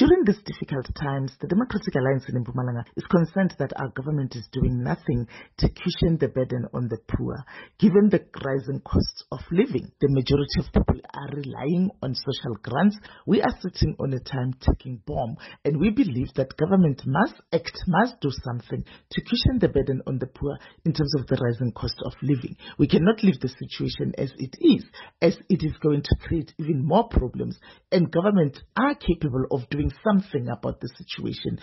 During these difficult times, the Democratic Alliance in Mpumalanga is concerned that our government is doing nothing to cushion the burden on the poor. Given the rising costs of living, the majority of people are relying on social grants. We are sitting on a time-ticking bomb, and we believe that government must act, must do something to cushion the burden on the poor in terms of the rising cost of living. We cannot leave the situation as it is going to create even more problems, and government are capable of doing something about the situation.